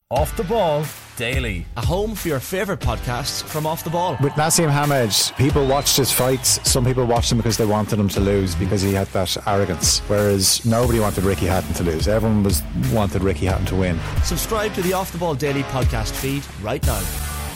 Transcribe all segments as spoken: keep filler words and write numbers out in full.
Off the Ball Daily. A home for your favourite podcasts from Off the Ball. With Nassim Hamed, people watched his fights. Some people watched him because they wanted him to lose because he had that arrogance. Whereas nobody wanted Ricky Hatton to lose. Everyone was wanted Ricky Hatton to win. Subscribe to the Off the Ball Daily podcast feed right now.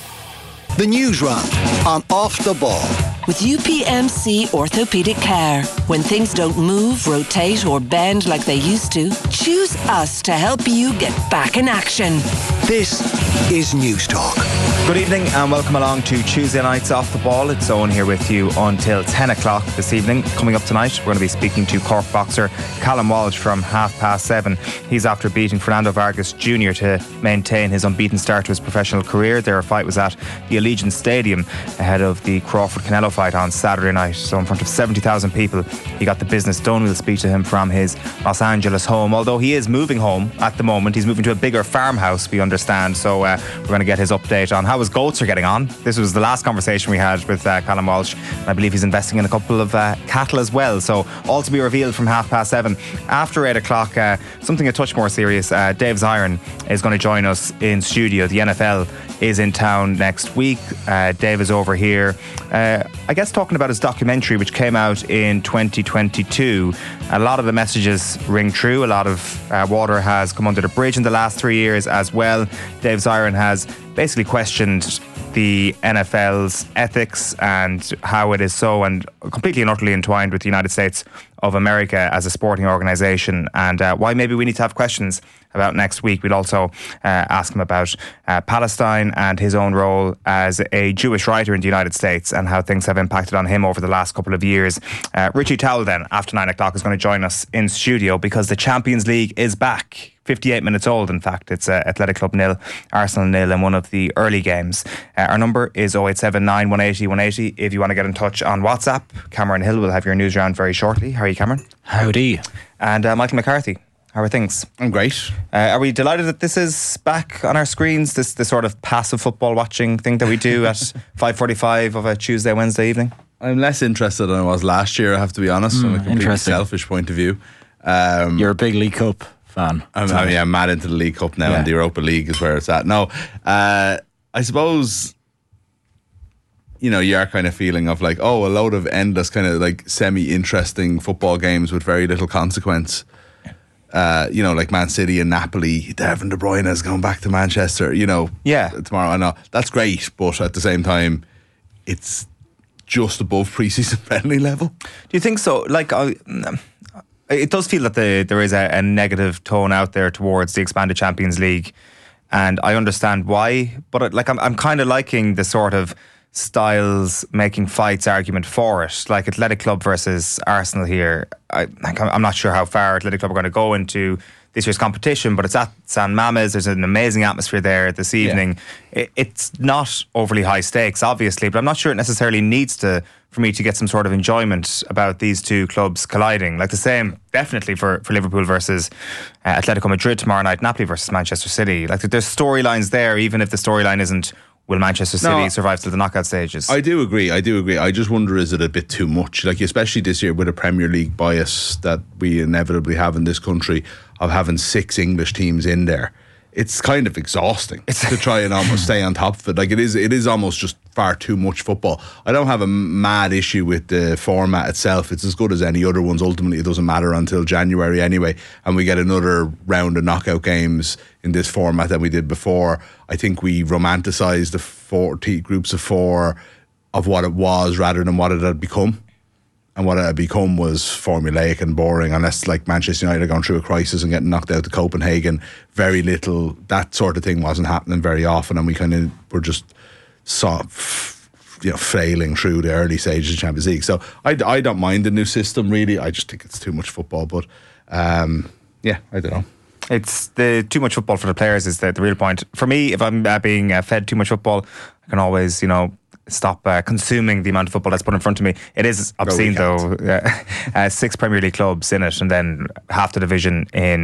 The News Round on Off the Ball. With U P M C Orthopaedic Care. When things don't move, rotate or bend like they used to, choose us to help you get back in action. This is News Talk. Good evening and welcome along to Tuesday Night's Off the Ball. It's Owen here with you until ten o'clock this evening. Coming up tonight, we're going to be speaking to Cork boxer Callum Walsh from half past seven. He's after beating Fernando Vargas Junior to maintain his unbeaten start to his professional career. Their fight was at the Allegiant Stadium ahead of the Crawford-Canelo fight on Saturday night. So in front of seventy thousand people, he got the business done. We'll speak to him from his Los Angeles home. Although he is moving home at the moment, he's moving to a bigger farmhouse, we understand. So uh, we're going to get his update on how his goats are getting on. This was the last conversation we had with uh, Callum Walsh. I believe he's investing in a couple of uh, cattle as well. So all to be revealed from half past seven. After eight o'clock, uh, something a touch more serious. Uh, Dave Zirin is going to join us in studio. The N F L is in town next week. Uh, Dave is over here, uh, I guess, talking about his documentary, which came out in twenty twenty-two. A lot of the messages ring true. A lot of uh, water has come under the bridge in the last three years as well. Dave Zirin has basically questioned the N F L's ethics and how it is so and completely and utterly entwined with the United States of America as a sporting organisation, and uh, why maybe we need to have questions about next week. We'll also uh, ask him about uh, Palestine and his own role as a Jewish writer in the United States and how things have impacted on him over the last couple of years. Uh, Richie Towell then, after nine o'clock, is going to join us in studio because the Champions League is back. fifty-eight minutes old, in fact. It's uh, Athletic Club nil, Arsenal nil in one of the early games. Uh, our number is oh eight seven nine, one eight oh, one eight oh if you want to get in touch on WhatsApp. Cameron Hill will have your news round very shortly. How are you, Cameron? Howdy. And uh, Michael McCarthy. How are things? I'm great. Uh, are we delighted that this is back on our screens, this, this sort of passive football watching thing that we do at five forty-five of a Tuesday, Wednesday evening? I'm less interested than I was last year, I have to be honest, mm, from a completely selfish point of view. Um, You're a big League Cup fan. I'm, I mean, I'm mad into the League Cup now, yeah. And the Europa League is where it's at. No, uh, I suppose, you know, you're kind of feeling of like, oh, a load of endless kind of like semi-interesting football games with very little consequence. Uh, you know, like Man City and Napoli, Devin De Bruyne is going back to Manchester, you know, yeah. tomorrow. I know that's great, but at the same time, it's just above pre-season friendly level. Do you think so? Like, I, it does feel that the, there is a, a negative tone out there towards the expanded Champions League, and I understand why. But like, I'm, I'm kind of liking the sort of styles making fights argument for it, like Athletic Club versus Arsenal here. I, I'm not sure how far Athletic Club are going to go into this year's competition, but it's at San Mamés. There's an amazing atmosphere there this evening. Yeah. It, it's not overly high stakes, obviously, but I'm not sure it necessarily needs to for me to get some sort of enjoyment about these two clubs colliding. Like the same, definitely for, for Liverpool versus uh, Atletico Madrid tomorrow night, Napoli versus Manchester City. Like there's storylines there, even if the storyline isn't will Manchester City no, survive to the knockout stages? I do agree. I do agree. I just wonder, is it a bit too much? Like, especially this year with a Premier League bias that we inevitably have in this country of having six English teams in there. It's kind of exhausting to try and almost stay on top of it. Like, it is, it is almost just far too much football. I don't have a mad issue with the format itself. It's as good as any other ones. Ultimately, it doesn't matter until January anyway, and we get another round of knockout games in this format than we did before. I think we romanticised the forty groups of four of what it was rather than what it had become. And what it had become was formulaic and boring, unless like Manchester United are going through a crisis and getting knocked out to Copenhagen. Very little, that sort of thing wasn't happening very often, and we kind of were just saw, you know, failing through the early stages of the Champions League. So I, I don't mind the new system really. I just think it's too much football. But um, yeah, I don't know. It's the too much football for the players is the, the real point. For me, if I'm uh, being uh, fed too much football, I can always, you know, stop uh, consuming the amount of football that's put in front of me. It is obscene, though. Uh, uh, six Premier League clubs in it, and then half the division in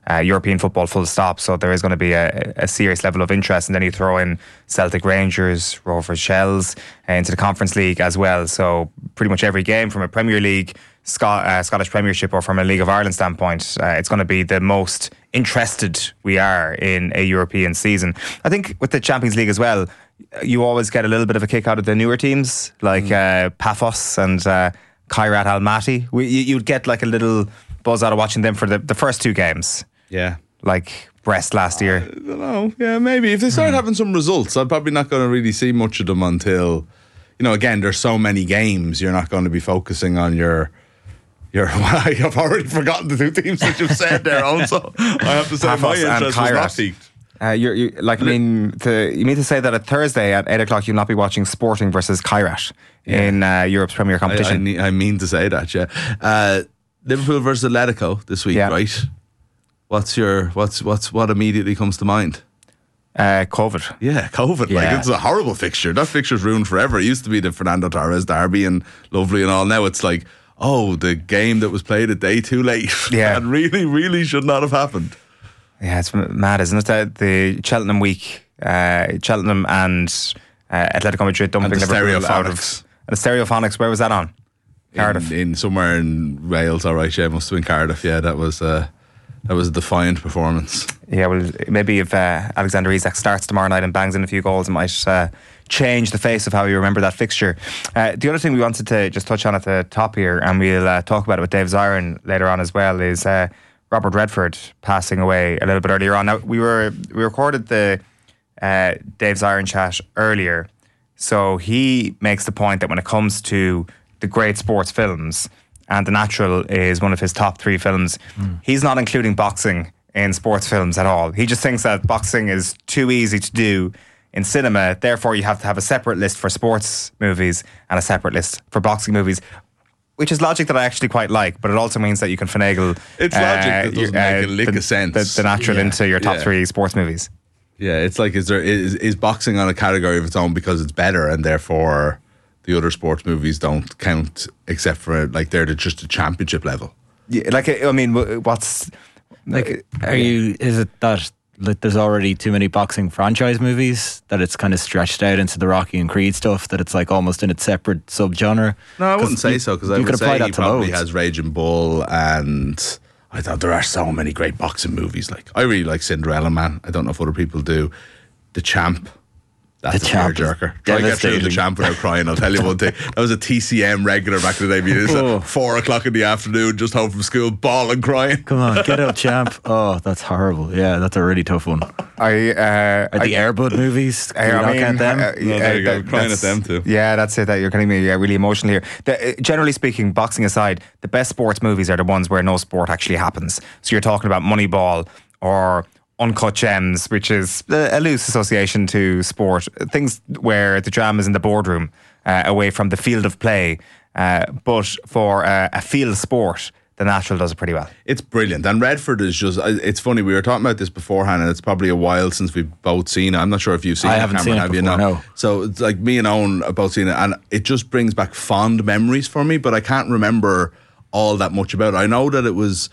uh, European football full stop. So there is going to be a, a serious level of interest. And then you throw in Celtic Rangers, Rovers Shells uh, into the Conference League as well. So pretty much every game from a Premier League, Scot- uh, Scottish Premiership or from a League of Ireland standpoint, uh, it's going to be the most interested we are in a European season. I think with the Champions League as well, you always get a little bit of a kick out of the newer teams like mm. uh, Paphos and uh, Kairat Almaty. We, you'd get like a little buzz out of watching them for the, the first two games. Yeah. Like Brest last year. I don't know. Yeah, maybe. If they start mm. having some results, I'm probably not going to really see much of them until, you know, again, there's so many games, you're not going to be focusing on your... Your, I've already forgotten the two teams that you've said there also. I have to say Paphos my interest was not piqued. Uh, you're, you like I mean to, you mean to say that at Thursday at eight o'clock you'll not be watching Sporting versus Kairat yeah. in uh, Europe's Premier competition? I, I, I mean to say that, yeah. Uh, Liverpool versus Atletico this week, yeah. right? What's your what's what's what immediately comes to mind? Uh, COVID. Yeah, COVID. Yeah. Like it's a horrible fixture. That fixture's ruined forever. It used to be the Fernando Torres derby and lovely and all. Now it's like, oh, the game that was played a day too late. Yeah. That really, really should not have happened. Yeah, it's mad, isn't it? The, the Cheltenham week, uh, Cheltenham and uh, Atletico Madrid dumping and the Liverpool out of Stereophonics. The Stereophonics. Where was that on? Cardiff. In, in somewhere in Wales, all right. Yeah, it must have been Cardiff. Yeah, that was uh, that was a defiant performance. Yeah, well, maybe if uh, Alexander Isak starts tomorrow night and bangs in a few goals, it might uh, change the face of how you remember that fixture. Uh, the other thing we wanted to just touch on at the top here, and we'll uh, talk about it with Dave Zirin later on as well, is uh, Robert Redford passing away a little bit earlier on. Now, we were we recorded the uh, Dave Zirin chat earlier, so he makes the point that when it comes to the great sports films, and The Natural is one of his top three films, mm. he's not including boxing in sports films at all. He just thinks that boxing is too easy to do in cinema, therefore you have to have a separate list for sports movies and a separate list for boxing movies, which is logic that I actually quite like, but it also means that you can finagle it's uh, logic that doesn't uh, make a lick the, of sense. The, the Natural yeah. into your top yeah. three sports movies. Yeah, it's like, is there is, is boxing on a category of its own because it's better and therefore the other sports movies don't count, except for like they're just a championship level? Yeah, like, I mean, what's... Like, are you, is it that like there's already too many boxing franchise movies that it's kind of stretched out into the Rocky and Creed stuff, that it's like almost in its separate subgenre? No, I wouldn't say you, so, because I would say he probably loads. has Raging Bull, and I thought there are so many great boxing movies. Like, I really like Cinderella Man. I don't know if other people do. The Champ. That's the a Champ tearjerker. Try to get through The Champ without crying. I'll tell you one thing. That was a T C M regular back in the day. It's oh. at four o'clock in the afternoon, just home from school, bawling, crying. Come on, get out, Champ. Oh, that's horrible. Yeah, that's a really tough one. I uh, Are the Air Bud movies? I, I mean, count them? Uh, no, there you go. Crying at them too. Yeah, that's it. That you're getting me yeah, really emotional here. The, uh, generally speaking, boxing aside, the best sports movies are the ones where no sport actually happens. So you're talking about Moneyball or Uncut Gems, which is a loose association to sport. Things where the drama is in the boardroom, uh, away from the field of play. Uh, but for uh, a field sport, The Natural does it pretty well. It's brilliant. And Redford is just, it's funny, we were talking about this beforehand, and it's probably a while since we've both seen it. I'm not sure if you've seen I it, haven't Cameron, seen it have before, you? No. no. So it's like me and Owen have both seen it, and it just brings back fond memories for me, but I can't remember all that much about it. I know that it was,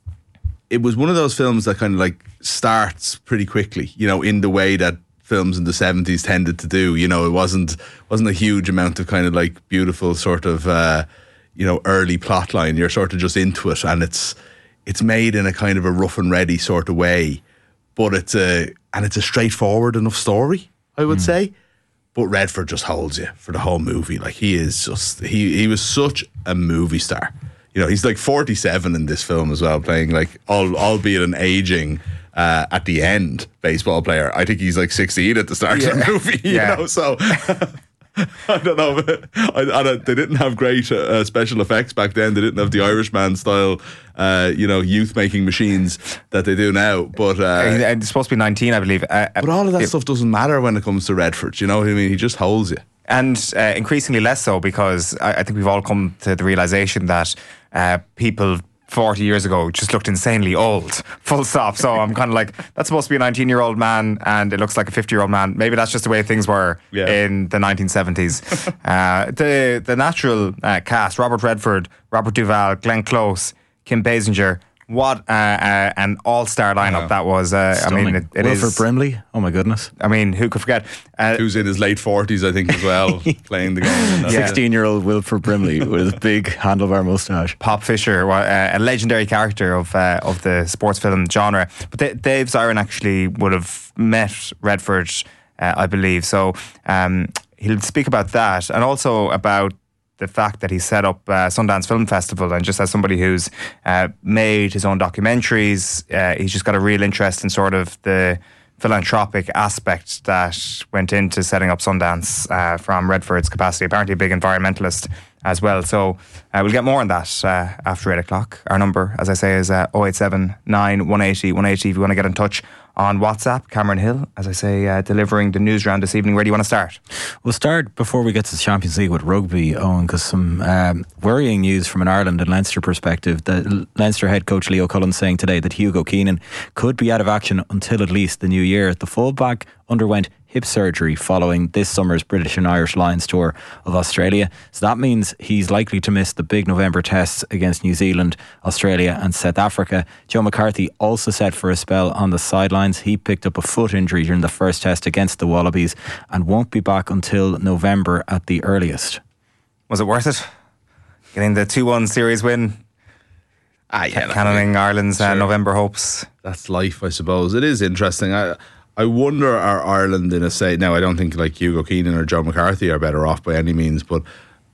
it was one of those films that kind of like starts pretty quickly, you know, in the way that films in the seventies tended to do. You know, it wasn't wasn't a huge amount of kind of like beautiful sort of uh, you know, early plot line. You're sort of just into it, and it's it's made in a kind of a rough and ready sort of way, but it's a and it's a straightforward enough story, I would mm. say. But Redford just holds you for the whole movie. Like, he is just he he was such a movie star. You know, he's like forty-seven in this film as well, playing like, all, albeit an aging uh, at the end baseball player. I think he's like sixteen at the start yeah. of the movie. You yeah. know, so I don't know. But I, I don't, they didn't have great uh, special effects back then. They didn't have the Irishman style, uh, you know, youth making machines that they do now. But uh, it's supposed to be nineteen, I believe. Uh, but all of that it, stuff doesn't matter when it comes to Redford. You know what I mean? He just holds you. And uh, increasingly less so, because I, I think we've all come to the realisation that uh, people forty years ago just looked insanely old, full stop. So I'm kind of like, that's supposed to be a nineteen-year-old man and it looks like a fifty-year-old man. Maybe that's just the way things were yeah. in the nineteen seventies. uh, the the Natural uh, cast, Robert Redford, Robert Duvall, Glenn Close, Kim Basinger, what uh, uh, an all-star lineup Yeah. that was. Uh, I mean, it, it Wilfred is. Brimley. Oh my goodness. I mean, who could forget? Uh, Who's in his late forties, I think, as well, playing the game. And that's it. sixteen-year-old Wilfred Brimley with his big handlebar moustache. Pop Fisher, wa- uh, a legendary character of uh, of the sports film genre. But Da- Dave Zirin actually would have met Redford, uh, I believe. So um, he'll speak about that, and also about the fact that he set up uh, Sundance Film Festival, and just as somebody who's uh, made his own documentaries, uh, he's just got a real interest in sort of the philanthropic aspect that went into setting up Sundance uh, from Redford's capacity. Apparently a big environmentalist as well. So uh, we'll get more on that uh, after eight o'clock. Our number, as I say, is uh, oh eight seven nine, one eight oh, one eight oh if you want to get in touch on WhatsApp. Cameron Hill, as I say, uh, delivering the news round this evening. Where do you want to start? We'll start before we get to the Champions League with rugby, Owen, because some um, worrying news from an Ireland and Leinster perspective. The Leinster head coach Leo Cullen saying today that Hugo Keenan could be out of action until at least the new year. The fullback underwent hip surgery following this summer's British and Irish Lions tour of Australia. So that means he's likely to miss the big November tests against New Zealand, Australia and South Africa. Joe McCarthy also set for a spell on the sidelines. He picked up a foot injury during the first test against the Wallabies and won't be back until November at the earliest. Was it worth it? Getting the two one series win? Ah, yeah, look, Cannoning Ireland's uh, sure. November hopes. That's life, I suppose. It is interesting. I I wonder, are Ireland in a state now? I don't think like Hugo Keenan or Joe McCarthy are better off by any means, but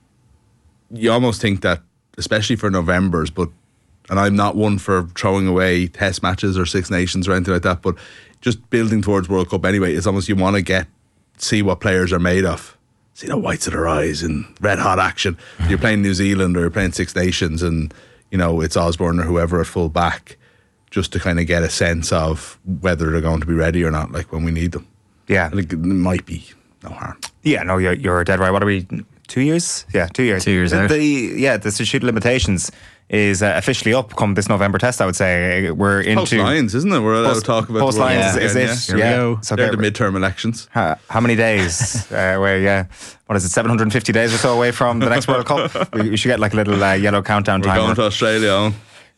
you almost think that, especially for Novembers, but and I'm not one for throwing away test matches or Six Nations or anything like that, but just building towards World Cup anyway, it's almost you want to get see what players are made of. See the whites of their eyes in red hot action. You're playing New Zealand or you're playing Six Nations and you know it's Osborne or whoever at full back, just to kind of get a sense of whether they're going to be ready or not, like when we need them. Yeah. I think it might be no harm. Yeah, no, you're, you're dead right. What are we, two years? Yeah, two years. Two years the, out. The, yeah, the statute of limitations is uh, officially up come this November test, I would say. We're into... Post Lions, isn't it? We're allowed Post- to talk about Post the World Lions Cup is again, it? yeah. Here we Yeah. go. So They're okay, the midterm elections. how, how many days? uh, where, yeah, what is it, seven hundred fifty days or so away from the next World Cup? We, we should get like a little uh, yellow countdown We're timer. going to Australia, Owen.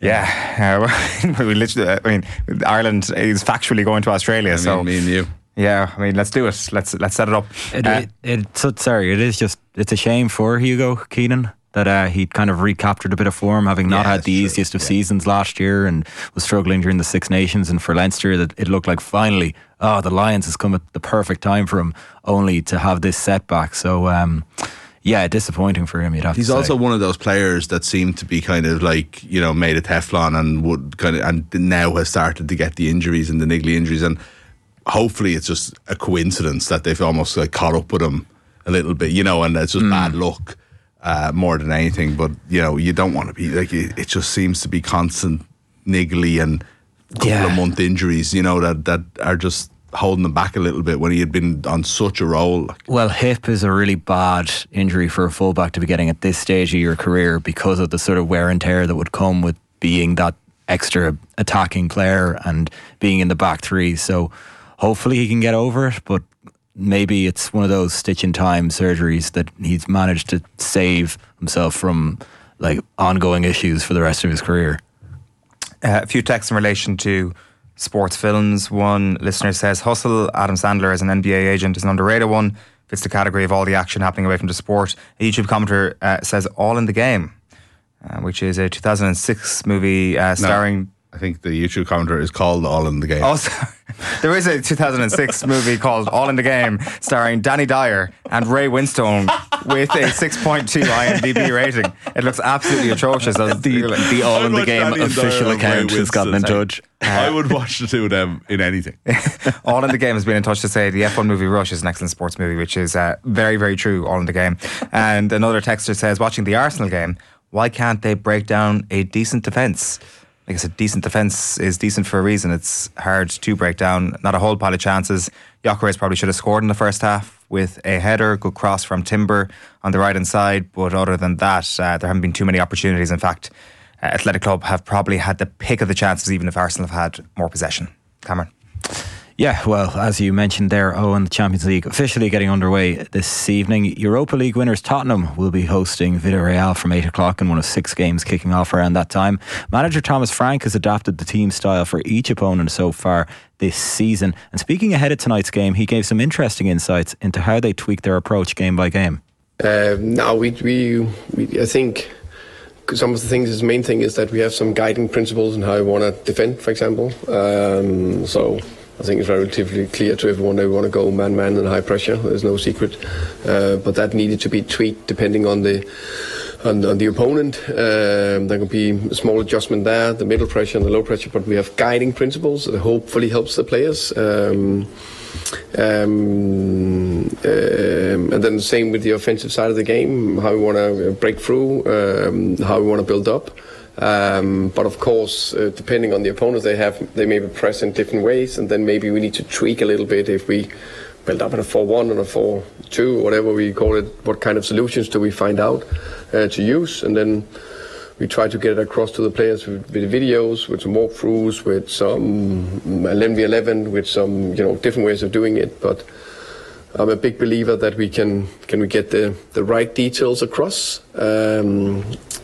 Yeah, uh, we literally. I mean, Ireland is factually going to Australia. I so mean, me and you. yeah, I mean, let's do it. Let's let's set it up. It, Uh, it, it, so, sorry, it is just, it's a shame for Hugo Keenan that uh, he kind of recaptured a bit of form, having not Yeah, had the it's true, easiest of yeah. seasons last year and was struggling during the Six Nations. And for Leinster, that it looked like finally, oh, the Lions has come at the perfect time for him, only to have this setback. So, um, yeah, disappointing for him, you'd have He's to say. also one of those players that seemed to be kind of like, you know, made of Teflon and would kind of, and now has started to get the injuries and the niggly injuries. And hopefully it's just a coincidence that they've almost like caught up with him a little bit, you know, and it's just bad luck uh, more than anything. But, you know, you don't want to be like, it, it just seems to be constant niggly and couple Yeah. of month injuries, you know, that, that are just holding him back a little bit when he had been on such a roll. Like, Well, hip is a really bad injury for a fullback to be getting at this stage of your career because of the sort of wear and tear that would come with being that extra attacking player and being in the back three. So hopefully he can get over it, but maybe it's one of those stitch in time surgeries that he's managed to save himself from like ongoing issues for the rest of his career. Uh, a few texts in relation to sports films. One listener says, Hustle, Adam Sandler as an N B A agent is an underrated one. Fits the category of all the action happening away from the sport. A YouTube commenter uh, says All in the Game, uh, which is a two thousand six movie uh, starring... I think the YouTube commenter is called All in the Game. Oh, sorry. There is a two thousand six movie called All in the Game starring Danny Dyer and Ray Winstone with a six point two IMDb rating. It looks absolutely atrocious. The, the All in the watch Game Danny and official Dyer and account Ray has gotten in Winston. touch. I would watch the two of them in anything. All in the Game has been in touch to say the F one movie Rush is an excellent sports movie, which is uh, very, very true. All in the Game. And another texter says, watching the Arsenal game, why can't they break down a decent defence? Like I said, decent defence is decent for a reason. It's hard to break down. Not a whole pile of chances. Gyökeres probably should have scored in the first half with a header, good cross from Timber on the right hand side. But other than that, uh, there haven't been too many opportunities. In fact, uh, Athletic Club have probably had the pick of the chances, even if Arsenal have had more possession. Cameron. Yeah, well, as you mentioned there, Owen, the Champions League officially getting underway this evening. Europa League winners Tottenham will be hosting Villarreal from eight o'clock in one of six games kicking off around that time. Manager Thomas Frank has adapted the team style for each opponent so far this season. And speaking ahead of tonight's game, he gave some interesting insights into how they tweak their approach game by game. Uh, now, we, we, we, I think some of the things, the main thing is that we have some guiding principles in how we want to defend, for example. Um, so... I think it's relatively clear to everyone that we want to go man-man and high pressure. There's no secret, uh, but that needed to be tweaked depending on the on, on the opponent. Um, there can be a small adjustment there, the middle pressure and the low pressure. But we have guiding principles that hopefully helps the players. Um, um, um, and then the same with the offensive side of the game, how we want to break through, um, how we want to build up. Um, but of course, uh, depending on the opponent they have, they may be pressed in different ways, and then maybe we need to tweak a little bit if we build up in a four one and a four two, whatever we call it. What kind of solutions do we find out uh, to use, and then we try to get it across to the players with, with videos, with some walkthroughs, with some eleven v eleven, with some you know different ways of doing it. But I'm a big believer that we can can we get the the right details across. Um,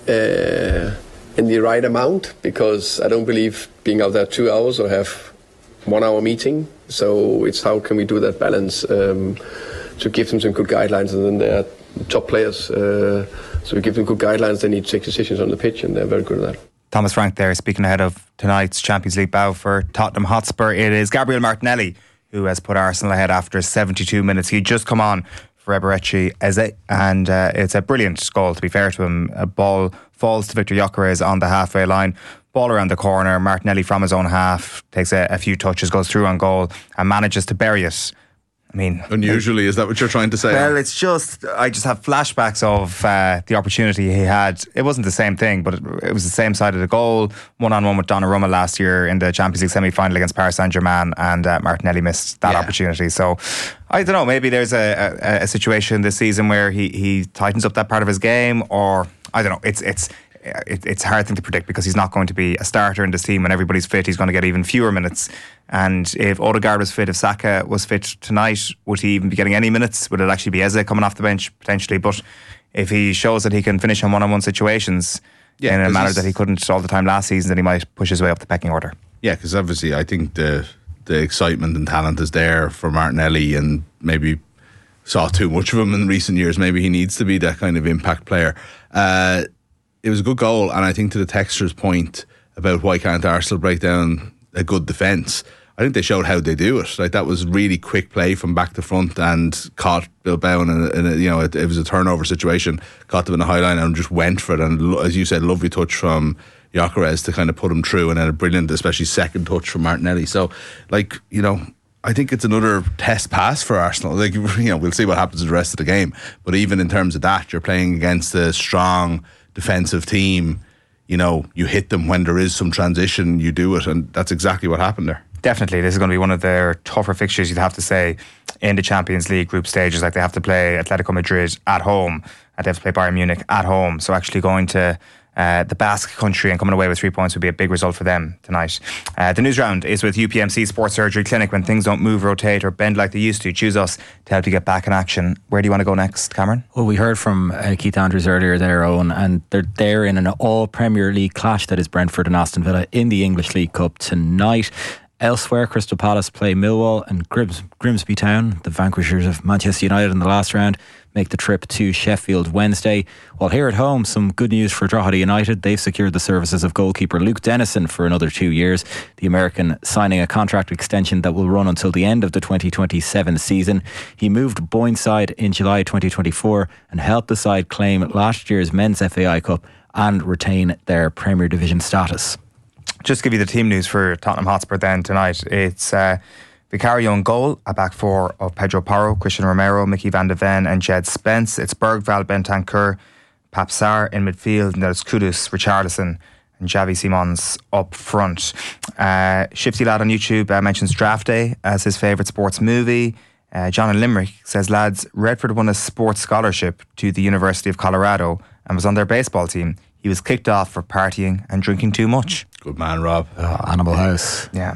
uh, in the right amount, because I don't believe being out there two hours or have one hour meeting. So it's how can we do that balance um, to give them some good guidelines, and then they're top players. Uh, so we give them good guidelines, they need to take decisions on the pitch, and they're very good at that. Thomas Frank there, speaking ahead of tonight's Champions League bout for Tottenham Hotspur. It is Gabriel Martinelli who has put Arsenal ahead after seventy-two minutes. He'd just come on for Eberechi Eze, and uh, it's a brilliant goal, to be fair to him. A ball falls to Victor Gyökeres on the halfway line, ball around the corner, Martinelli from his own half takes a, a few touches, goes through on goal and manages to bury it. I mean, unusually, is that what you're trying to say? Well, it's just, I just have flashbacks of uh, the opportunity he had. It wasn't the same thing, but it, it was the same side of the goal, one-on-one with Donnarumma last year in the Champions League semi-final against Paris Saint-Germain, and uh, Martinelli missed that yeah. opportunity. So I don't know, maybe there's a, a, a situation this season where he, he tightens up that part of his game, or I don't know, it's it's It, it's a hard thing to predict because he's not going to be a starter in this team. When everybody's fit, he's going to get even fewer minutes. And if Odegaard was fit, if Saka was fit tonight, would he even be getting any minutes? Would it actually be Eze coming off the bench potentially? But if he shows that he can finish in one-on-one situations yeah, in a manner that he couldn't all the time last season, then he might push his way up the pecking order. Yeah, because obviously I think the the excitement and talent is there for Martinelli, and maybe saw too much of him in recent years. Maybe he needs to be that kind of impact player. Uh, It was a good goal, and I think to the texter's point about why can't Arsenal break down a good defence, I think they showed how they do it. Like, that was really quick play from back to front and caught Bilbao in a, in a you know it, it was a turnover situation, caught them in the high line and just went for it. And as you said, lovely touch from Gyökeres to kind of put him through, and then a brilliant, especially second touch from Martinelli. So, like, you know, I think it's another test pass for Arsenal. Like, you know, we'll see what happens in the rest of the game. But even in terms of that, you're playing against a strong defensive team. You know, you hit them when there is some transition, you do it, and that's exactly what happened there. Definitely, this is going to be one of their tougher fixtures, you'd have to say, in the Champions League group stages. Like, they have to play Atletico Madrid at home, and they have to play Bayern Munich at home. So actually going to uh, the Basque country and coming away with three points would be a big result for them tonight. Uh, the news round is with U P M C Sports Surgery Clinic. When things don't move, rotate or bend like they used to, choose us to help you get back in action. Where do you want to go next, Cameron? Well, we heard from uh, Keith Andrews earlier there, Owen, and they're there in an all Premier League clash that is Brentford and Aston Villa in the English League Cup tonight. Elsewhere, Crystal Palace play Millwall, and Grims- Grimsby Town, the vanquishers of Manchester United in the last round, make the trip to Sheffield Wednesday. While here at home, some good news for Drogheda United. They've secured the services of goalkeeper Luke Dennison for another two years. The American signing a contract extension that will run until the end of the twenty twenty-seven season. He moved Boyneside in July twenty twenty-four and helped the side claim last year's Men's F A I Cup and retain their Premier Division status. Just to give you the team news for Tottenham Hotspur then tonight. It's uh, Vicario in goal, a back four of Pedro Porro, Christian Romero, Mickey van de Ven and Jed Spence. It's Bergvall, Bentancur, Pape Sarr in midfield, and there's Kudus, Richarlison and Xavi Simons up front. Uh, Shifty Lad on YouTube uh, mentions Draft Day as his favourite sports movie. Uh, John in Limerick says, lads, Redford won a sports scholarship to the University of Colorado and was on their baseball team. He was kicked off for partying and drinking too much. Good man, Rob. Oh, Animal House. Yeah.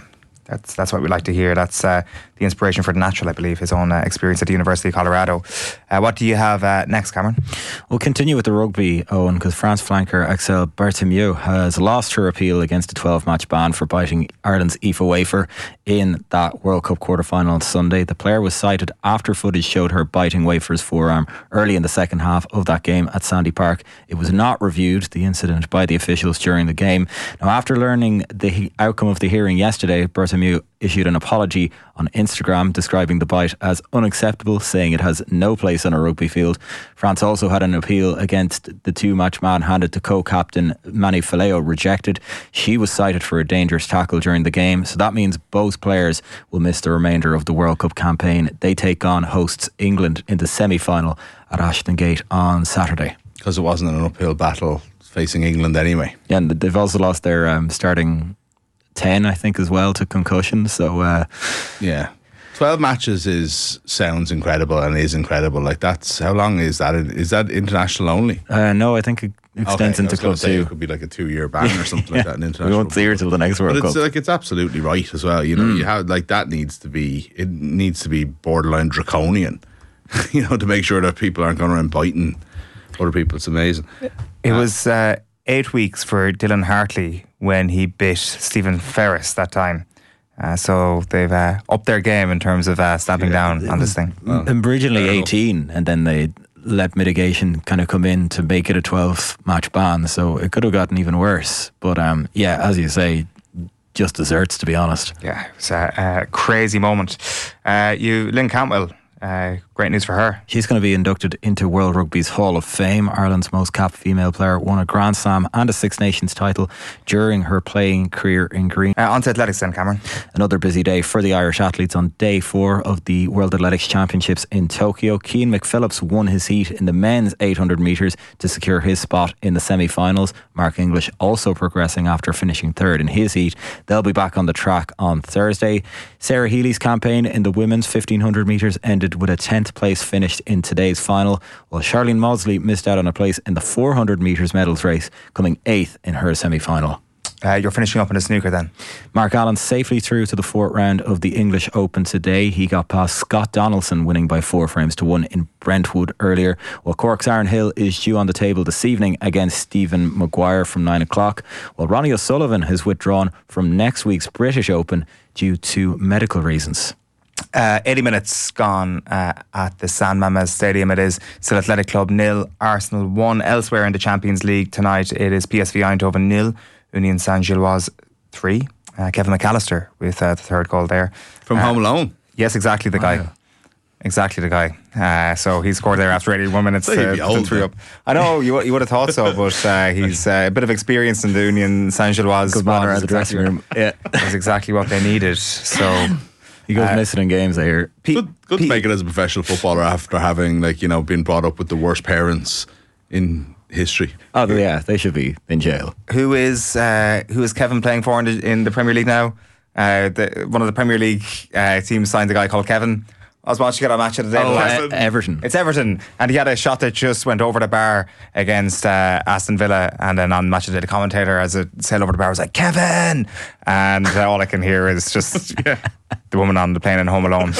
That's that's what we like to hear. That's uh, the inspiration for The Natural, I believe, his own uh, experience at the University of Colorado. Uh, what do you have uh, next, Cameron? We'll continue with the rugby, Owen, because France flanker Axel Bartomeu has lost her appeal against a twelve-match ban for biting Ireland's Aoife Wafer in that World Cup quarter-final on Sunday. The player was cited after footage showed her biting Wafer's forearm early in the second half of that game at Sandy Park. It was not reviewed, the incident, by the officials during the game. Now, after learning the outcome of the hearing yesterday, Bartomeu issued an apology on Instagram describing the bite as unacceptable, saying it has no place on a rugby field. France also had an appeal against the two-match ban handed to co-captain Mani Faleo rejected. She was cited for a dangerous tackle during the game, so that means both players will miss the remainder of the World Cup campaign. They take on hosts England in the semi-final at Ashton Gate on Saturday. Because it wasn't an uphill battle facing England anyway. Yeah, and they've also lost their um, starting ten, I think, as well to concussion. So uh, yeah, twelve matches is sounds incredible and is incredible. Like, that's, how long is that? Is that international only? Uh, no, I think it extends okay, into club two. It could be like a two-year ban or something yeah. like that in international. We won't see her till the next World but Cup. It's like, it's absolutely right as well. You know, mm. you have, like, that needs to be, it needs to be borderline draconian. You know, to make sure that people aren't going around biting other people. It's amazing. It uh, was uh, eight weeks for Dylan Hartley when he bit Stephen Ferris that time. Uh, so they've uh, upped their game in terms of uh, stamping yeah, down on this thing. Well, originally eighteen, and then they let mitigation kind of come in to make it a twelve-match ban. So it could have gotten even worse. But um, yeah, as you say, just desserts, to be honest. Yeah, it was a, a crazy moment. Uh, you, Lynn Cantwell. Uh, great news for her. She's going to be inducted into World Rugby's Hall of Fame. Ireland's most capped female player won a Grand Slam and a Six Nations title during her playing career in green. Uh, on to athletics then, Cameron. Another busy day for the Irish athletes on day four of the World Athletics Championships in Tokyo. Cian McPhillips won his heat in the men's eight hundred metres to secure his spot in the semi-finals. Mark English also progressing after finishing third in his heat. They'll be back on the track on Thursday. Sarah Healy's campaign in the women's fifteen hundred metres ended with a tenth place finished in today's final, while Charlene Maudsley missed out on a place in the four hundred metres medals race, coming eighth in her semi-final. Uh, you're finishing up in a snooker then. Mark Allen safely through to the fourth round of the English Open today. He got past Scott Donaldson, winning by four frames to one in Brentwood earlier, while Cork's Aaron Hill is due on the table this evening against Stephen Maguire from nine o'clock, while Ronnie O'Sullivan has withdrawn from next week's British Open due to medical reasons. Uh, eighty minutes gone uh, at the San Mamés Stadium. It is still Athletic Club nil, Arsenal one. Elsewhere in the Champions League tonight, it is P S V Eindhoven nil, Union Saint-Gilloise three. Uh, Kevin McAllister with uh, the third goal there. From uh, Home Alone? Yes, exactly the guy. Wow. Exactly the guy. Uh, so he scored there after eighty-one minutes. So uh, old, three up. I know, you, you would have thought so, but uh, he's uh, a bit of experience in the Union Saint-Gilloise. Good man around the dressing room. Yeah. That's exactly what they needed. So... He goes uh, missing in games, I hear. P- good good P- to make it as a professional footballer after having, like, you know, been brought up with the worst parents in history. Oh, yeah, they should be in jail. Who is uh, who is Kevin playing for in the, in the Premier League now? Uh, the, one of the Premier League uh, teams signed a guy called Kevin. I was watching it on Match of the Day. Oh, uh, Everton. It's Everton. And he had a shot that just went over the bar against uh, Aston Villa. And then on Match of the Day, the commentator, as it sailed over the bar, was like, Kevin! And uh, all I can hear is just yeah, the woman on the plane in Home Alone.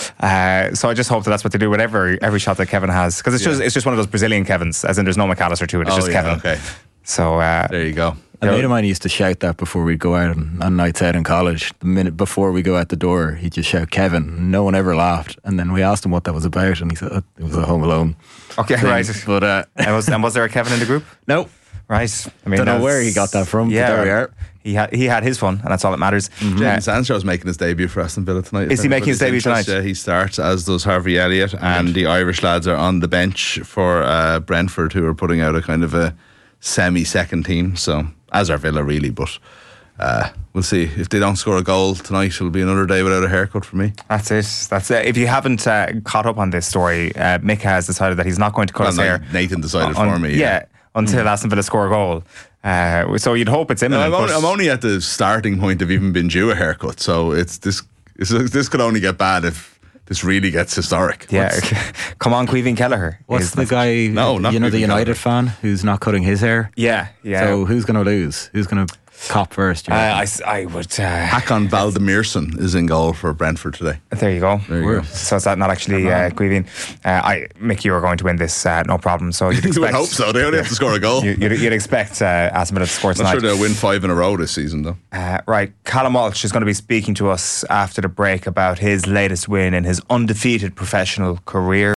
Uh, so I just hope that that's what they do with every, every shot that Kevin has. Because it's, yeah. just, it's just one of those Brazilian Kevins, as in there's no McAllister to it. It's oh, just yeah, Kevin. Okay. So uh, there you go. A mate of mine used to shout that before we'd go out on, on nights out in college. The minute before we go out the door, he'd just shout Kevin. No one ever laughed. And then we asked him what that was about, and he said oh, it was a Home Alone okay thing. Right. But uh, and, was, and was there a Kevin in the group? No. Right. I mean, don't know where he got that from. Yeah, but there we are. He had he had his fun, and that's all that matters. Mm-hmm. Jadon uh, Sancho is making his debut for Aston Villa tonight. Is he making his debut tonight? Yeah, he starts, as does Harvey Elliott, and right. the Irish lads are on the bench for uh, Brentford, who are putting out a kind of a semi-second team. So, as are Villa, really, but uh, we'll see. If they don't score a goal tonight, it'll be another day without a haircut for me. That's it. That's it. If you haven't uh, caught up on this story, uh, Mick has decided that he's not going to cut well, his no, hair. Nathan decided on, for me. Yeah, yeah. until mm. Aston Villa score a goal. Uh, so you'd hope it's imminent. No, I'm, only, I'm only at the starting point of even being due a haircut, so it's this. It's, this could only get bad if this really gets historic. Yeah, come on, Caoimhín Kelleher. What's the guy? No, not you know, the Caoimhín United Kelleher. fan who's not cutting his hair. Yeah, yeah. So who's going to lose? Who's going to cop first? You Uh, know? I, s- I would. Uh, Hakon Valdimirson is in goal for Brentford today. there you go. There you go. So is that not actually uh, Caoimhín? Uh, I, Mick, you are going to win this, uh, no problem. So you'd You would expect. hope so. They only have to score a goal. You, you'd, you'd expect uh, Aston Villa to score Not tonight. sure they'll win five in a row this season, though. Uh, right, Callum Walsh is going to be speaking to us after the break about his latest win in his undefeated professional career.